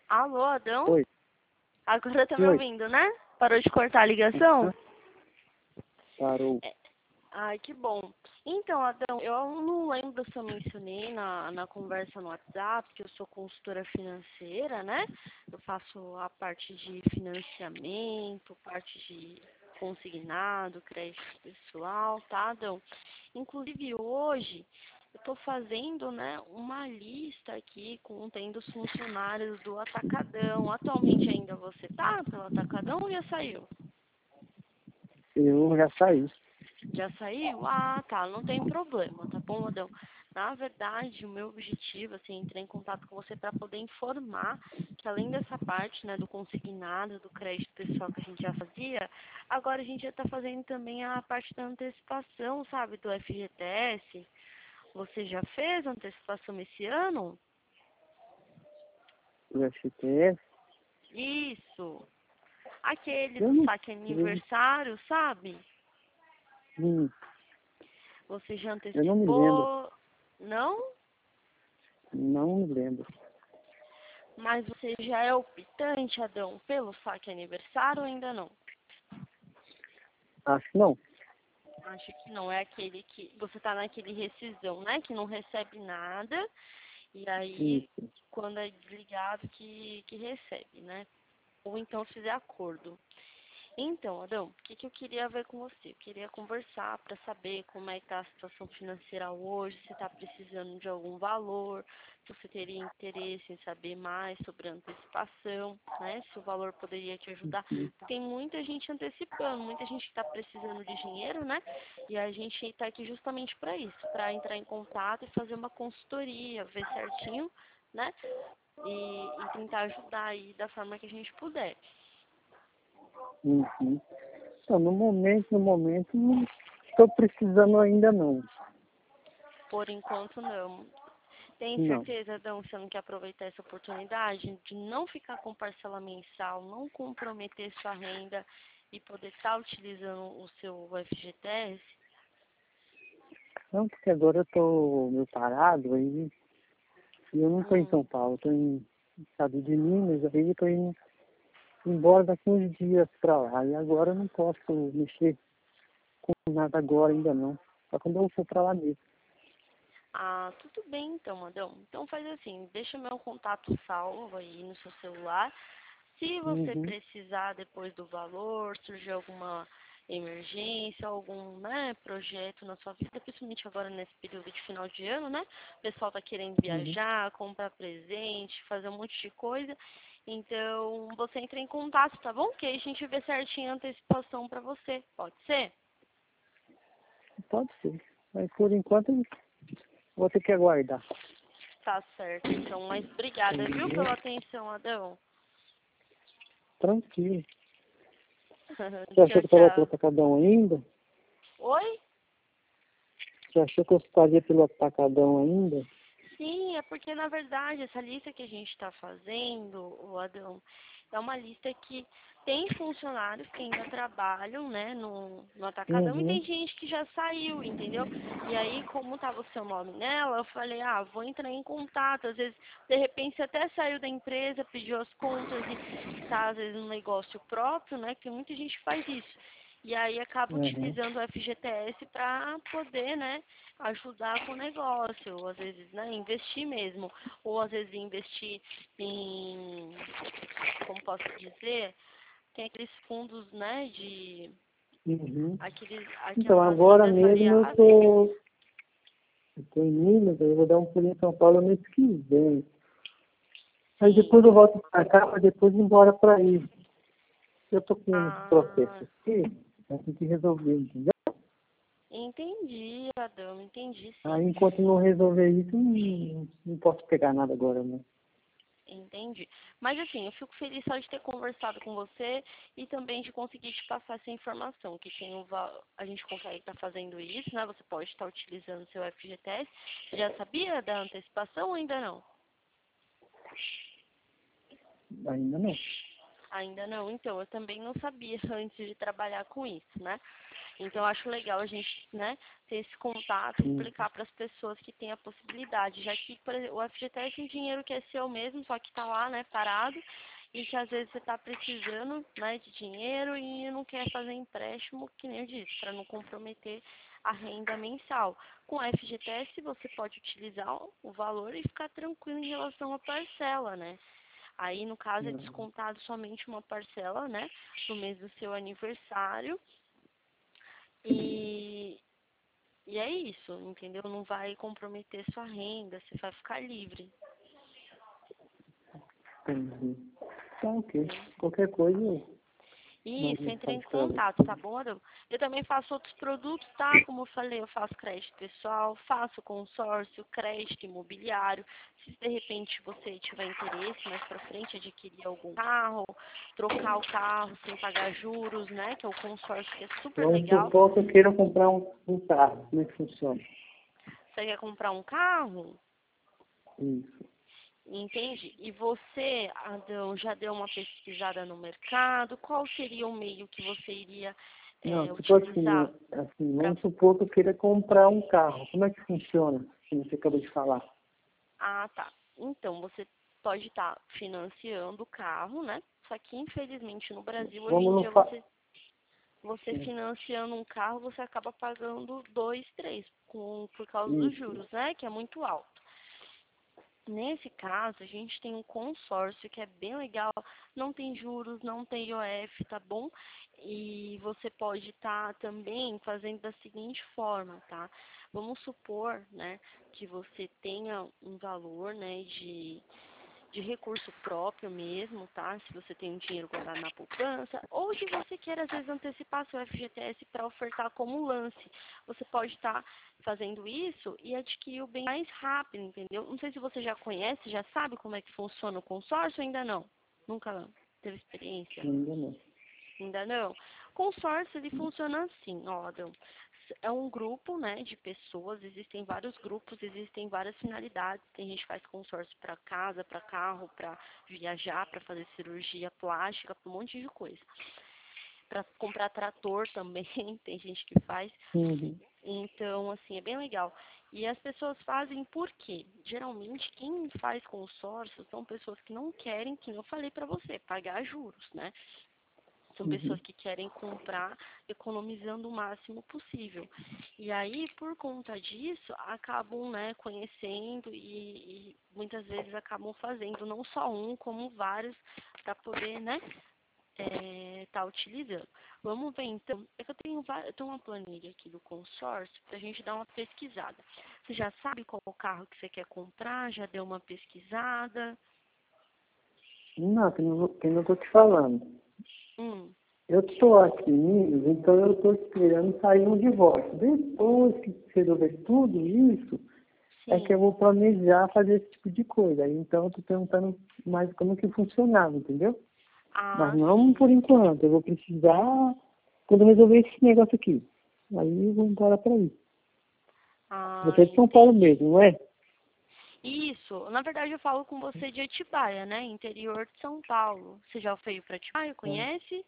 Alô, Adão? Oi. Agora tá me Oi. ouvindo, né? Parou de cortar a ligação? Parou. Ai, que bom. Então, Adão, eu não lembro se eu mencionei na conversa no WhatsApp que eu sou consultora financeira, né? Eu faço a parte de financiamento, parte de consignado, crédito pessoal, tá, Adão? Inclusive, hoje, eu estou fazendo, né, uma lista aqui contendo os funcionários do Atacadão. Atualmente ainda você tá pelo Atacadão ou já saiu? Eu já saí. Já saiu? Ah, tá, não tem problema, tá bom, Adão? Na verdade, o meu objetivo, assim, é entrar em contato com você para poder informar que além dessa parte, né, do consignado, do crédito pessoal que a gente já fazia, agora a gente já está fazendo também a parte da antecipação, sabe, do FGTS. Você já fez a antecipação esse ano? O FTS. Isso. Aquele Eu do não saque sei. aniversário, sabe? Hum, Você já eu não me lembro. antecipou? Não? Não me lembro. Mas você já é optante, Adão, pelo saque aniversário ou ainda não? Acho que não. Acho que não. É aquele que você tá naquele rescisão, né? Que não recebe nada. E aí, Isso. quando é desligado, que recebe, né? Ou então se fizer acordo. Então, Adão, o que eu queria ver com você? Eu queria conversar para saber como é que está a situação financeira hoje, se está precisando de algum valor, se você teria interesse em saber mais sobre a antecipação, né? Se o valor poderia te ajudar. Tem muita gente antecipando, muita gente que está precisando de dinheiro, né? E a gente está aqui justamente para isso, para entrar em contato e fazer uma consultoria, ver certinho, né? E tentar ajudar aí da forma que a gente puder. Uhum. Então, no momento, não estou precisando ainda não. Por enquanto, não. Tem Não. certeza, Adão, que você não quer aproveitar essa oportunidade de não ficar com parcela mensal, não comprometer sua renda e poder estar utilizando o seu FGTS? Não, porque agora eu estou meio parado aí. E eu não estou em São Hum. Paulo, estou em estado de Minas, aí eu estou indo embora daqui uns dias para lá. E agora eu não posso mexer com nada agora ainda não. Só quando eu for para lá mesmo. Ah, tudo bem então, Adão. Então faz assim, deixa meu contato salvo aí no seu celular. Se você Uhum. precisar depois do valor, surgir alguma emergência, algum, né, projeto na sua vida, principalmente agora nesse período de final de ano, né? O pessoal tá querendo Uhum. viajar, comprar presente, fazer um monte de coisa. Então, você entra em contato, tá bom? Que aí a gente vê certinho a antecipação para você. Pode ser? Pode ser. Mas por enquanto eu vou ter que aguardar. Tá certo. Então, mas obrigada, viu, Entendeu? pela atenção, Adão. Tranquilo. Você achou Tchau, que estava pelo tchau. atacadão ainda? Oi? Você achou que eu estaria pelo atacadão ainda? Sim, é porque na verdade essa lista que a gente está fazendo, o Adão, é uma lista que tem funcionários que ainda trabalham, né, no Atacadão e Uhum. tem gente que já saiu, entendeu? E aí, como estava o seu nome nela, eu falei, ah, vou entrar em contato. Às vezes, de repente, você até saiu da empresa, pediu as contas e está, às vezes, no negócio próprio, né, que muita gente faz isso. E aí acaba Uhum. utilizando o FGTS para poder, né, ajudar com o negócio, ou às vezes, né, investir mesmo, ou às vezes investir em, como posso dizer, tem aqueles fundos, né, de Uhum. Então, aquelas agora rendas mesmo variáveis. eu tô em Minas, eu vou dar um pulinho em São Paulo mês que vem. Aí Sim. depois eu volto para cá, para depois ir embora para aí. Eu tô com uns Ah, processos aqui, eu tenho que resolver, entendeu? entendi, Adão, entendi Aí sim. enquanto não resolver isso, não posso pegar nada agora, né? Entendi. Mas assim, eu fico feliz só de ter conversado com você e também de conseguir te passar essa informação, que tem a gente consegue estar fazendo isso, né? Você pode estar utilizando o seu FGTS. Já sabia da antecipação ou ainda não? Ainda não. Ainda não. Então, eu também não sabia antes de trabalhar com isso, né? Então, eu acho legal a gente, né, ter esse contato e Sim. explicar para as pessoas que têm a possibilidade, já que, por exemplo, o FGTS é um dinheiro que é seu mesmo, só que está lá, né, parado, e que às vezes você está precisando, né, de dinheiro e não quer fazer empréstimo, que nem eu disse, para não comprometer a renda mensal. Com o FGTS, você pode utilizar o valor e ficar tranquilo em relação à parcela, né? Aí, no caso, é Não. descontado somente uma parcela, né, no mês do seu aniversário. E, e é isso, entendeu? Não vai comprometer sua renda, você vai ficar livre. Entendi. Tá, ok. Né? Qualquer coisa, eu mando Isso, entre em mensagem pra contato, você. tá bom, Adão? Eu também faço outros produtos, tá? Como eu falei, eu faço crédito pessoal, faço consórcio, crédito imobiliário. Se de repente você tiver interesse mais pra frente adquirir algum carro, trocar o carro sem pagar juros, né? Que é o consórcio que é super Vamos legal. supor que eu queira comprar um carro. Como é que funciona? Você quer comprar um carro? Isso. Entende? E você, Adão, já deu uma pesquisada no mercado? Qual seria o meio que você iria Não, tipo utilizar assim, para... vamos supor que eu queira comprar um carro. Como é que funciona? Como você acabou de falar. Ah, tá. Então, você pode estar financiando o carro, né? Só que, infelizmente, no Brasil, hoje Vamos em no dia, fa... você financiando um carro, você acaba pagando 2, 3, por causa dos Isso. juros, né? Que é muito alto. Nesse caso, a gente tem um consórcio que é bem legal, não tem juros, não tem IOF, tá bom? E você pode estar também fazendo da seguinte forma, tá? Vamos supor, né, que você tenha um valor, né, de recurso próprio mesmo, tá? Se você tem um dinheiro guardado na poupança, ou se você quer, às vezes, antecipar seu FGTS para ofertar como um lance. Você pode estar fazendo isso e adquirir o bem mais rápido, entendeu? Não sei se você já conhece, já sabe como é que funciona o consórcio, ainda não. Nunca teve experiência? Ainda não. Ainda não? Consórcio, ele funciona assim, ó, Adão. É um grupo, né, de pessoas, existem vários grupos, existem várias finalidades. Tem gente que faz consórcio para casa, para carro, para viajar, para fazer cirurgia plástica, para um monte de coisa. Para comprar trator também, tem gente que faz. Uhum. Então, assim, é bem legal. E as pessoas fazem por quê? Geralmente, quem faz consórcio são pessoas que não querem, que eu falei para você, pagar juros, né? São Uhum. pessoas que querem comprar economizando o máximo possível. E aí, por conta disso, acabam, né, conhecendo e muitas vezes acabam fazendo não só um, como vários, para poder, né, tá utilizando. Vamos ver então, é que eu tenho uma planilha aqui do consórcio para a gente dar uma pesquisada. Você já sabe qual o carro que você quer comprar? Já deu uma pesquisada? Não, que não tô te falando. Hum, Eu estou aqui, então eu estou esperando sair um divórcio. Depois que resolver tudo isso, é que eu sim. vou planejar fazer esse tipo de coisa. Aí, então eu estou perguntando mais como que funcionava, entendeu? Mas Ah, não sim. por enquanto. Eu vou precisar quando eu resolver esse negócio aqui. Aí eu vou embora para aí. Ah, Você é de São Paulo entendi. mesmo, não é? Isso, na verdade eu falo com você de Atibaia, né? Interior de São Paulo. Você já veio para Atibaia, É. conhece?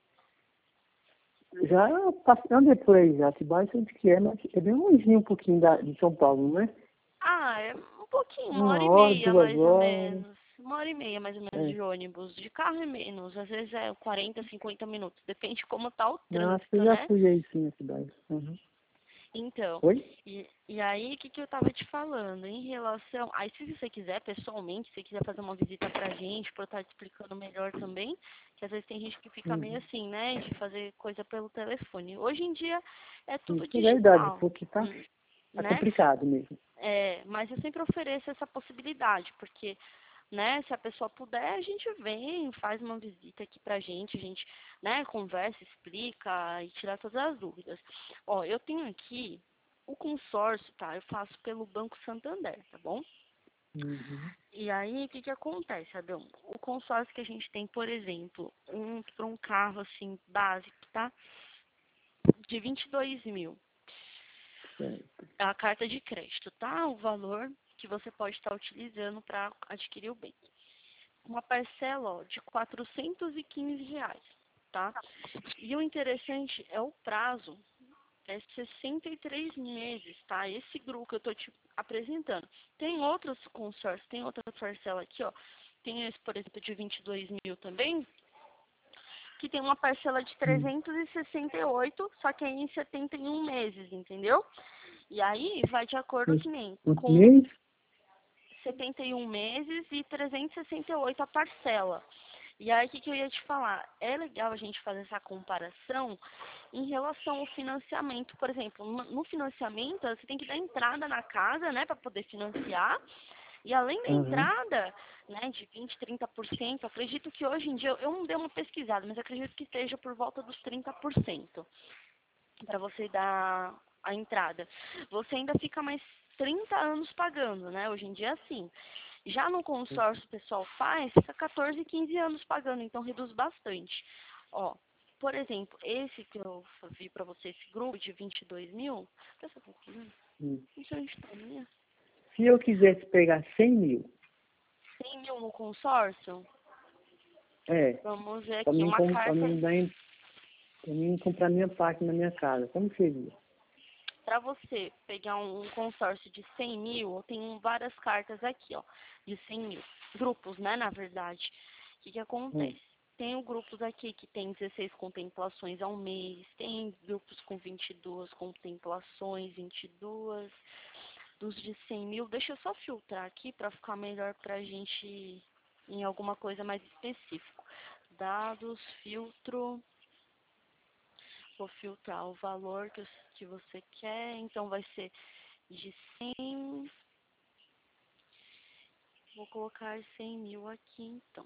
Já passando por aí, já. Atibaia sei onde que é, mas é bem longinho um pouquinho de São Paulo, não é? Ah, é um pouquinho, uma hora Uma e hora, meia 2 mais ou horas. menos. Uma hora e meia mais ou menos É. de ônibus. De carro é menos, às vezes é 40, 50 minutos. Depende de como tá o Não, acho que eu trânsito, já né? fui aí sim na cidade. Uhum. Então, Oi? e aí, o que, que eu tava te falando? Em relação. Aí, se você quiser, pessoalmente, se você quiser fazer uma visita pra gente, pra eu estar te explicando melhor também, que às vezes tem gente que fica meio Uhum. assim, né, de fazer coisa pelo telefone. Hoje em dia é tudo Isso é verdade, digital, porque hum, tá né? complicado mesmo. É, mas eu sempre ofereço essa possibilidade, porque, né, se a pessoa puder, a gente vem, faz uma visita aqui pra gente, a gente, né, conversa, explica e tira todas as dúvidas. Ó, eu tenho aqui o consórcio, tá? Eu faço pelo Banco Santander, tá bom? Uhum. E aí, o que que acontece, Adão? O consórcio que a gente tem, por exemplo, para um carro, assim, básico, tá? De 22 mil. Certo. É a carta de crédito, tá? O valor que você pode estar utilizando para adquirir o bem. Uma parcela, ó, de R$ 415, tá? E o interessante é o prazo é 63 meses, tá? Esse grupo que eu tô te apresentando. Tem outros consórcios, tem outra parcela aqui, ó. Tem esse, por exemplo, de 22 mil também, que tem uma parcela de 368, só que aí em 71 meses, entendeu? E aí vai de acordo que nem Quantos com meses? 71 meses e 368 a parcela. E aí, o que eu ia te falar? É legal a gente fazer essa comparação em relação ao financiamento. Por exemplo, no financiamento, você tem que dar entrada na casa, né, para poder financiar. E além da Aham. entrada, né, de 20, 30%, acredito que hoje em dia, eu não dei uma pesquisada, mas acredito que esteja por volta dos 30% para você dar a entrada. Você ainda fica mais 30 anos pagando, né? Hoje em dia é assim. Já no consórcio o pessoal faz, fica 14, 15 anos pagando, então reduz bastante. Ó, por exemplo, esse que eu vi para você, esse grupo de 22 mil, presta um pouquinho, Hum. não sei onde está a minha. Se eu quisesse pegar 100 mil, 100 mil no consórcio, é, vamos ver para aqui, mim, uma pra carta. mim, pra mim comprar minha parte na minha casa, como seria? Para você pegar um consórcio de 100 mil, tem várias cartas aqui, ó, de 100 mil. Grupos, né, na verdade. O que Hum. acontece? Tem grupos aqui que tem 16 contemplações ao mês, tem grupos com 22 contemplações, 22, dos de 100 mil. Deixa eu só filtrar aqui para ficar melhor para a gente ir em alguma coisa mais específica. Dados, filtro. Vou filtrar o valor que você quer, então vai ser de 100, vou colocar 100 mil aqui então.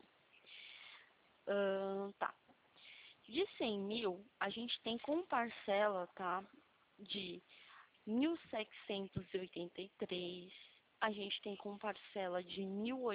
Tá, de 100 mil a gente tem com parcela, tá, de 1.783, a gente tem com parcela de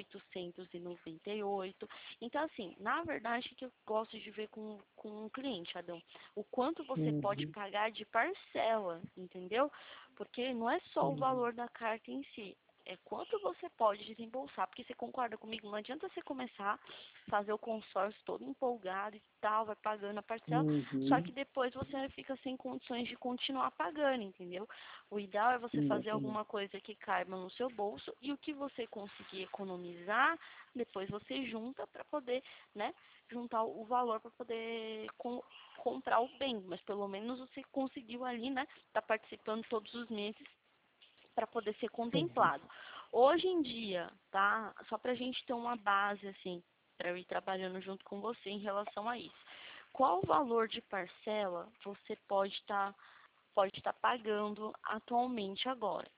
1.898. Então, assim, na verdade, o que eu gosto de ver com um cliente, Adão, o quanto você pode Uhum. pagar de parcela, entendeu? Porque não é só o Uhum. valor da carta em si, é quanto você pode desembolsar. Porque você concorda comigo, não adianta você começar a fazer o consórcio todo empolgado e tal, vai pagando a parcela, só que Uhum. depois você fica sem condições de continuar pagando, entendeu? O ideal é você fazer Exatamente. alguma coisa que caiba no seu bolso e o que você conseguir economizar, depois você junta para poder, né, juntar o valor para poder comprar o bem. Mas pelo menos você conseguiu ali, né, tá participando todos os meses para poder ser Uhum. contemplado. Hoje em dia, tá? Só para a gente ter uma base assim, para eu ir trabalhando junto com você em relação a isso. Qual o valor de parcela você pode estar pagando atualmente agora?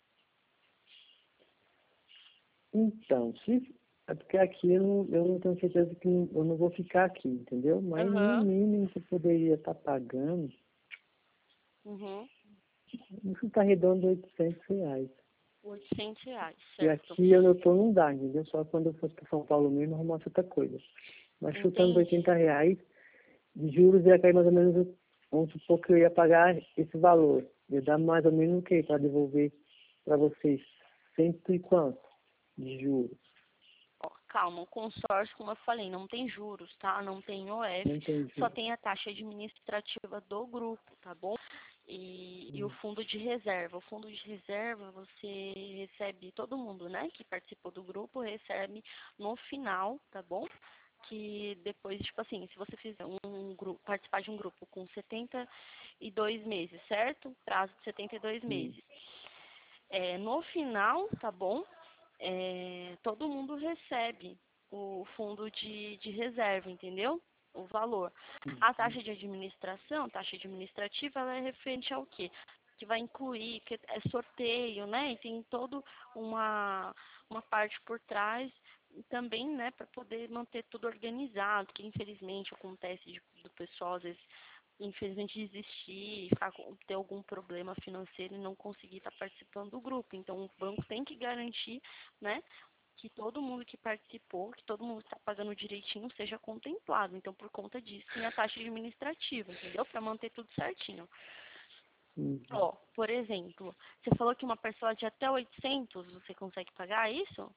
Então, se, é porque aqui eu não tenho certeza que eu não vou ficar aqui, entendeu? Mas no Aham. mínimo que eu poderia estar pagando, Uhum. isso está redondo R$ 800. R$ 800, E certo. aqui eu estou não dá, entendeu? Só quando eu fosse para São Paulo mesmo arrumar outra coisa. Mas chutando Entendi. R$ 80, de juros ia cair mais ou menos, vamos supor que eu ia pagar esse valor. Ia dar mais ou menos o quê para devolver para vocês? Cento e quanto de juros? Ó, calma, o consórcio, como eu falei, não tem juros, tá? Não tem OF, Não tem só juros. tem a taxa administrativa do grupo, tá bom? E o Hum. fundo de reserva. O fundo de reserva, você recebe, todo mundo, né, que participou do grupo, recebe no final, tá bom? Que depois, tipo assim, se você fizer um grupo, participar de um grupo com 72 meses, certo? Prazo de 72 Hum. meses. No final, tá bom? Todo mundo recebe o fundo de reserva, entendeu? O valor. A taxa de administração, taxa administrativa, ela é referente ao quê? Que vai incluir, que é sorteio, né? E tem toda uma parte por trás também, né, para poder manter tudo organizado, que infelizmente acontece do pessoal, às vezes, infelizmente desistir, ter algum problema financeiro e não conseguir estar participando do grupo. Então, o banco tem que garantir, né, que todo mundo que participou, que todo mundo está pagando direitinho, seja contemplado. Então, por conta disso, tem a taxa administrativa, entendeu? Para manter tudo certinho. Hum. Ó, por exemplo, você falou que uma parcela de até 800 você consegue pagar, é isso?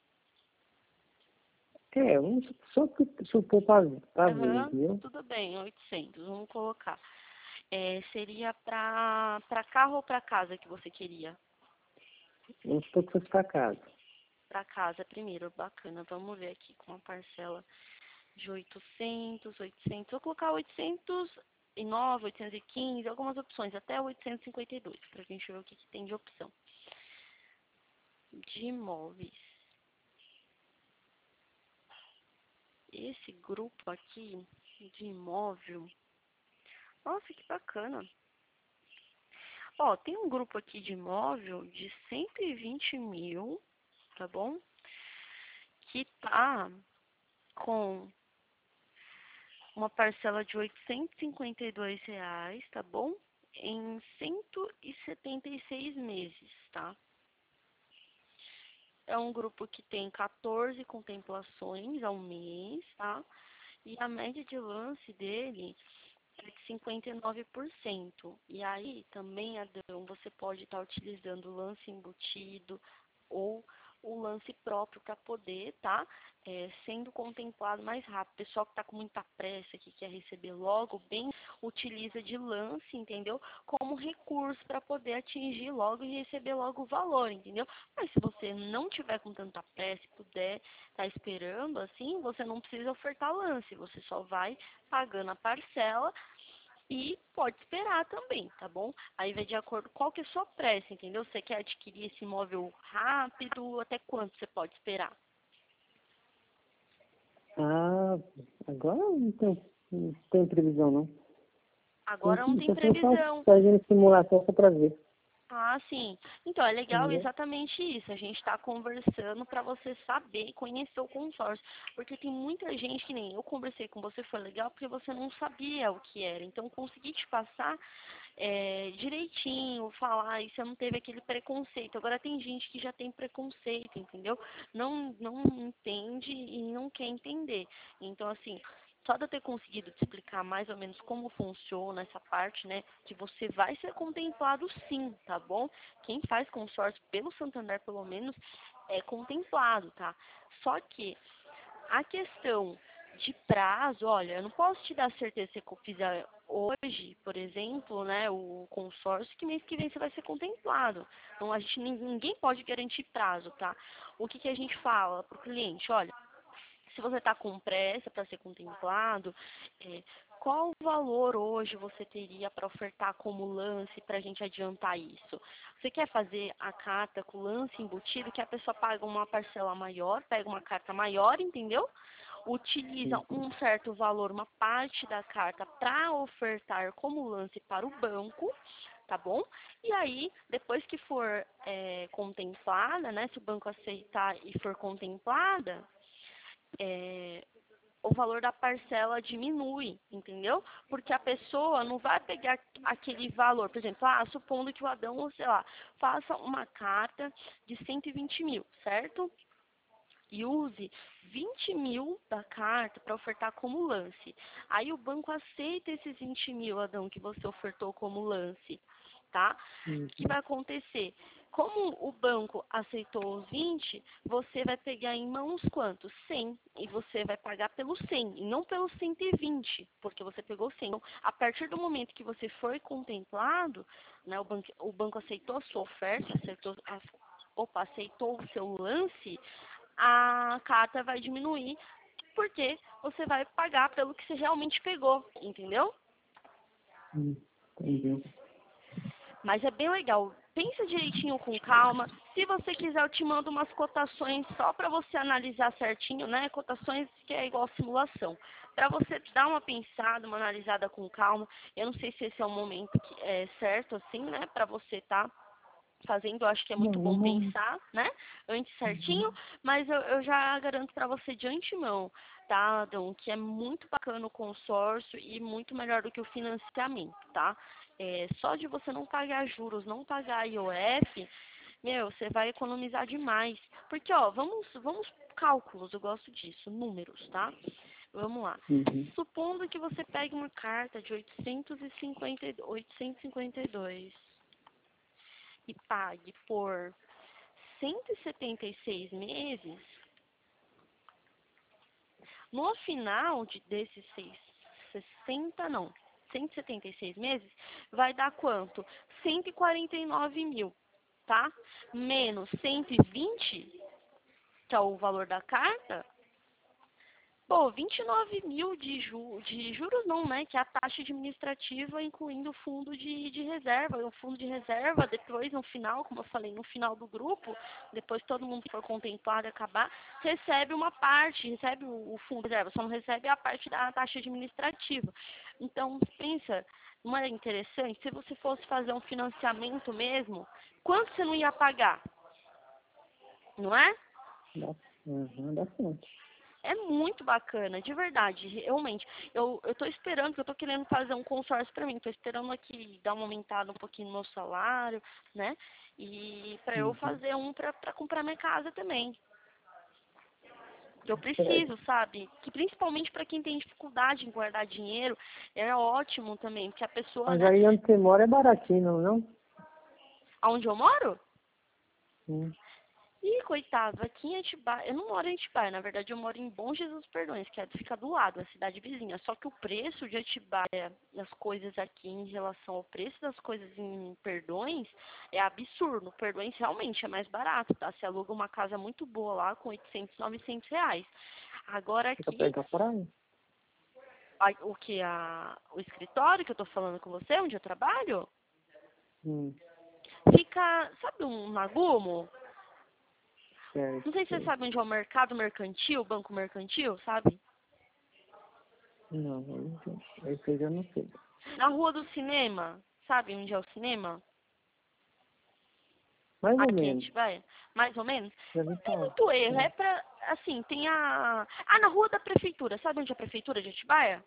Vamos só supor para ver, Aham, entendeu? tudo bem, 800, vamos colocar. Seria para carro ou para casa que você queria? Vamos supor que fosse para casa. Para casa primeiro, bacana. Vamos ver aqui com uma parcela de 800. Vou colocar 809, 815, algumas opções, até 852, para a gente ver o que tem de opção. De imóveis. Esse grupo aqui de imóvel, nossa, que bacana. Ó, tem um grupo aqui de imóvel de 120 mil, tá bom? Que tá com uma parcela de R$ 852, tá bom? Em 176 meses, tá? É um grupo que tem 14 contemplações ao mês, tá? E a média de lance dele é de 59%. E aí, também, Adão, você pode estar utilizando o lance embutido ou o lance próprio para poder, tá? Sendo contemplado mais rápido. O pessoal que está com muita pressa, que quer receber logo, bem, utiliza de lance, entendeu? Como recurso para poder atingir logo e receber logo o valor, entendeu? Mas se você não tiver com tanta pressa e puder estar esperando, assim, você não precisa ofertar lance. Você só vai pagando a parcela e pode esperar também, tá bom? Aí vai de acordo com qual que é a sua pressa, entendeu? Você quer adquirir esse imóvel rápido, até quanto você pode esperar? Ah, agora não tem previsão, não. Agora não tem Só tô só previsão. fazendo simulação só para ver. Ah, sim. Então, é legal Entendeu? exatamente isso. A gente está conversando para você saber e conhecer o consórcio. Porque tem muita gente que nem eu conversei com você, foi legal, porque você não sabia o que era. Então, consegui te passar direitinho, falar, e você não teve aquele preconceito. Agora, tem gente que já tem preconceito, entendeu? Não entende e não quer entender. Então, assim, só de eu ter conseguido te explicar mais ou menos como funciona essa parte, né, que você vai ser contemplado sim, tá bom? Quem faz consórcio pelo Santander, pelo menos, é contemplado, tá? Só que a questão de prazo, olha, eu não posso te dar certeza se eu fizer hoje, por exemplo, né, o consórcio, que mês que vem você vai ser contemplado. Então, ninguém pode garantir prazo, tá? O que a gente fala para o cliente? Olha, se você está com pressa para ser contemplado, qual valor hoje você teria para ofertar como lance para a gente adiantar isso? Você quer fazer a carta com lance embutido, que a pessoa paga uma parcela maior, pega uma carta maior, entendeu? Utiliza Sim. um certo valor, uma parte da carta para ofertar como lance para o banco, tá bom? E aí, depois que for contemplada, né, se o banco aceitar e for contemplada, o valor da parcela diminui, entendeu? Porque a pessoa não vai pegar aquele valor, por exemplo, supondo que o Adão, sei lá, faça uma carta de 120 mil, certo? E use 20 mil da carta para ofertar como lance. Aí o banco aceita esses 20 mil, Adão, que você ofertou como lance, tá? O que Uhum. vai acontecer? Como o banco aceitou os 20, você vai pegar em mãos quantos? 100. E você vai pagar pelo 100, e não pelo 120, porque você pegou 100. Então, a partir do momento que você foi contemplado, né, o banco aceitou a sua oferta, aceitou o seu lance, a carta vai diminuir, porque você vai pagar pelo que você realmente pegou, entendeu? Entendeu? Mas é bem legal. Pensa direitinho com calma. Se você quiser, eu te mando umas cotações só para você analisar certinho, né? Cotações que é igual simulação. Para você dar uma pensada, uma analisada com calma. Eu não sei se esse é o momento que é certo, assim, né? Para você estar fazendo, eu acho que é muito Não, bom vamos. pensar, né? Antes Uhum. certinho, mas eu já garanto para você de antemão, tá, Adão, que é muito bacana o consórcio e muito melhor do que o financiamento, tá? Só de você não pagar juros, não pagar IOF, meu, você vai economizar demais. Porque, ó, vamos cálculos, eu gosto disso, números, tá? Vamos lá. Uhum. Supondo que você pegue uma carta de 852 e pague por 176 meses, no final desses 60, não. 176 meses, vai dar quanto? 149 mil, tá? Menos 120, que é o valor da carta. Pô, 29 mil de juros não, né? Que é a taxa administrativa, incluindo o fundo de reserva. O fundo de reserva, depois, no final, como eu falei, no final do grupo, depois todo mundo for contemplado e acabar, recebe uma parte, recebe o fundo de reserva, só não recebe a parte da taxa administrativa. Então, pensa, não é interessante? Se você fosse fazer um financiamento mesmo, quanto você não ia pagar? Não é? Bastante. É muito bacana, de verdade, realmente. Eu tô esperando, eu tô querendo fazer um consórcio pra mim, tô esperando aqui dar uma aumentada um pouquinho no meu salário, né? E pra eu fazer um pra comprar minha casa também. Eu preciso, sabe? Que principalmente pra quem tem dificuldade em guardar dinheiro, é ótimo também, porque a pessoa, Mas né? aí onde você mora é baratinho, não? Aonde eu moro? Hum. Ih, coitado, aqui em Atibaia, eu não moro em Atibaia, na verdade eu moro em Bom Jesus Perdões, que fica do lado, a cidade vizinha. Só que o preço de Atibaia, as coisas aqui em relação ao preço das coisas em Perdões, é absurdo. Perdões realmente é mais barato, tá? Você aluga uma casa muito boa lá com 800, 900 reais. Agora Fica aqui, perto da praia? o que? O escritório que eu tô falando com você, onde eu trabalho, Hum. fica, sabe um Nagumo? Certo, Não sei se você sei. sabe onde é o mercado mercantil, banco mercantil, sabe? Não, esse eu já não sei. Na rua do cinema, sabe onde é o cinema? Mais ou Aqui em menos. Atibaia, mais ou menos. Já vi Não tem falar. muito erro, é pra, assim, tem a... Ah, na rua da prefeitura, sabe onde é a prefeitura de Atibaia?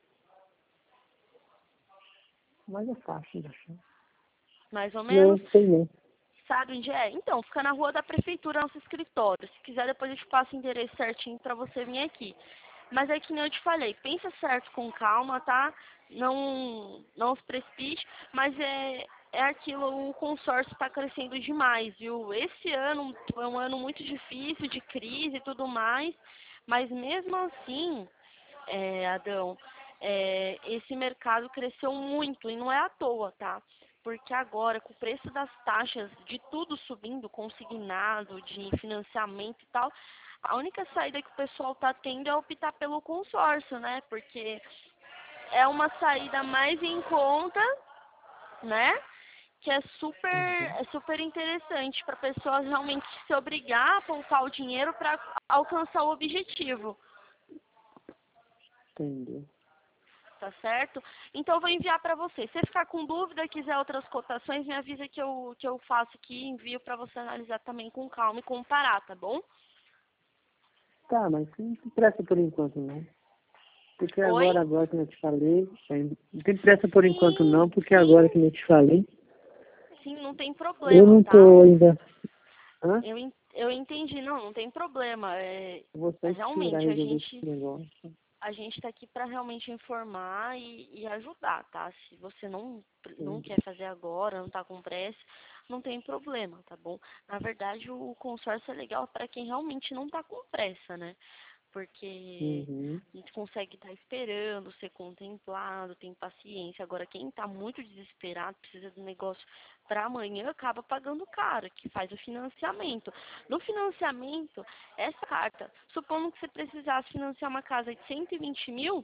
Mas é fácil de achar. Mais ou Não menos. sei nem. Sabe onde é? Então, fica na rua da prefeitura, nosso escritório. Se quiser, depois eu te passo o endereço certinho pra você vir aqui. Mas é que nem eu te falei, pensa certo com calma, tá? Não se precipite, mas é aquilo, o consórcio está crescendo demais, viu? Esse ano foi um ano muito difícil, de crise e tudo mais, mas mesmo assim, Adão, esse mercado cresceu muito e não é à toa, tá? Porque agora, com o preço das taxas de tudo subindo, consignado, de financiamento e tal, a única saída que o pessoal está tendo é optar pelo consórcio, né? Porque é uma saída mais em conta, né? Que é super interessante para a pessoa realmente se obrigar a poupar o dinheiro para alcançar o objetivo. Entendeu? Tá certo? Então eu vou enviar para você. Se você ficar com dúvida, quiser outras cotações, me avisa que eu faço aqui e envio para você analisar também com calma e comparar, tá bom? Tá, mas não tem pressa por enquanto não. Porque Oi? agora que eu te falei, não tem pressa por enquanto não, Sim, porque agora que sim, eu te falei, sim, não tem eu problema, não tá? tô ainda. Hã? Eu entendi, não tem problema. Vou só esperar Realmente, a resolver esse gente negócio. a gente está aqui para realmente informar e ajudar, tá? Se você não Entendeu? quer fazer agora, não está com pressa, não tem problema, tá bom? Na verdade, o consórcio é legal para quem realmente não está com pressa, né? Porque Uhum. a gente consegue estar esperando, ser contemplado, tem paciência. Agora, quem está muito desesperado, precisa do negócio para amanhã, acaba pagando caro, que faz o financiamento. No financiamento, essa carta, supondo que você precisasse financiar uma casa de 120 mil,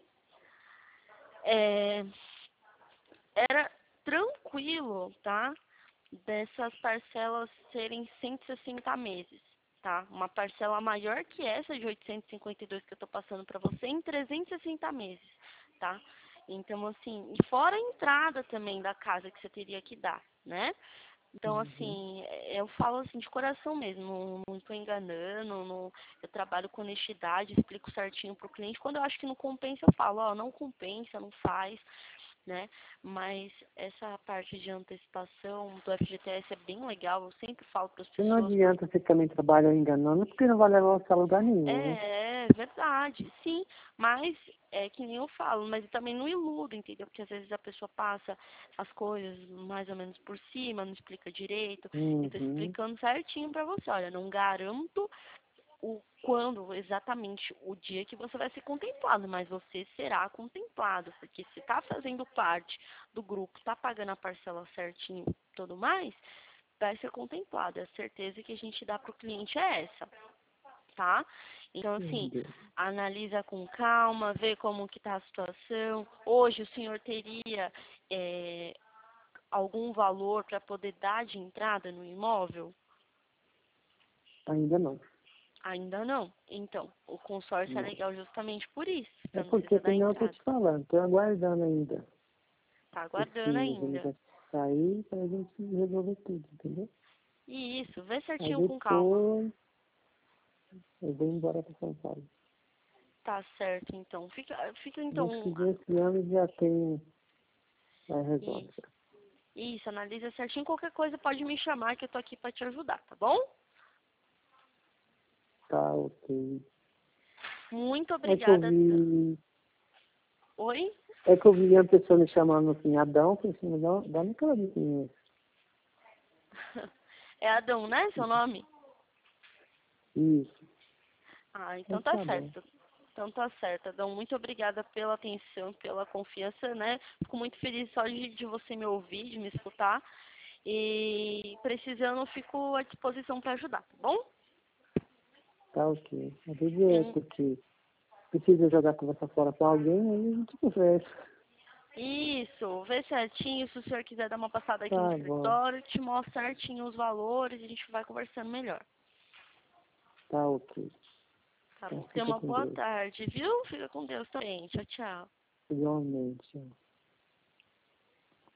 é, era tranquilo, tá? Dessas parcelas serem 160 meses, tá? Uma parcela maior que essa de 852 que eu tô passando para você em 360 meses, tá? Então, assim, e fora a entrada também da casa que você teria que dar, né? Então, Uhum. assim, eu falo assim de coração mesmo, não estou enganando, eu trabalho com honestidade, explico certinho pro cliente. Quando eu acho que não compensa, eu falo, ó, não compensa, não faz, né? Mas essa parte de antecipação do FGTS é bem legal, eu sempre falo para as E não pessoas, porque adianta você também trabalhar enganando, porque não vai levar você a lugar nenhum, né? é verdade, sim, mas é que nem eu falo, mas eu também não iludo, entendeu? Porque às vezes a pessoa passa as coisas mais ou menos por cima, não explica direito, eu tô Uhum. explicando certinho pra você, olha, não garanto quando exatamente o dia que você vai ser contemplado, mas você será contemplado, porque se está fazendo parte do grupo, está pagando a parcela certinho e tudo mais, vai ser contemplado. A certeza que a gente dá para o cliente é essa, tá? Então, assim, analisa com calma, vê como que está a situação. Hoje o senhor teria algum valor para poder dar de entrada no imóvel? Ainda não. Ainda não. Então, o consórcio é Não. legal justamente por isso, É para não porque precisar dar tem não, eu tô entrada. te falando, tô aguardando ainda Tá esse aguardando ainda. negócio sair pra gente resolver tudo, entendeu? E isso, vê Aí certinho com calma. depois eu vou embora pra São Paulo. Tá certo, então. Fica Se Deus então. quiser, esse ano já tem a resolve. Isso, isso, analisa certinho. Qualquer coisa pode me chamar que eu tô aqui para te ajudar, tá bom? Tá, ok. Muito É que eu obrigada. vi, Oi? é que eu vi uma pessoa me chamando assim, Adão, falei assim, dá uma cara de quem é. É Adão, né? Seu nome? Isso, Ah, então mas tá tá bom. certo. Então tá certo, Adão. Muito obrigada pela atenção, pela confiança, né? Fico muito feliz só de você me ouvir, de me escutar. E precisando, fico à disposição para ajudar, tá bom? Tá ok. Às vezes é Tem- porque precisa jogar a conversa fora com alguém, aí a gente conversa. Isso, vê certinho. Se o senhor quiser dar uma passada aqui no Tá bom, escritório, te mostro certinho os valores e a gente vai conversando melhor. tá ok. Tá Então bom? Tenha fica uma com boa Deus. tarde, viu? Fica com Deus também. Tchau, tchau. Igualmente.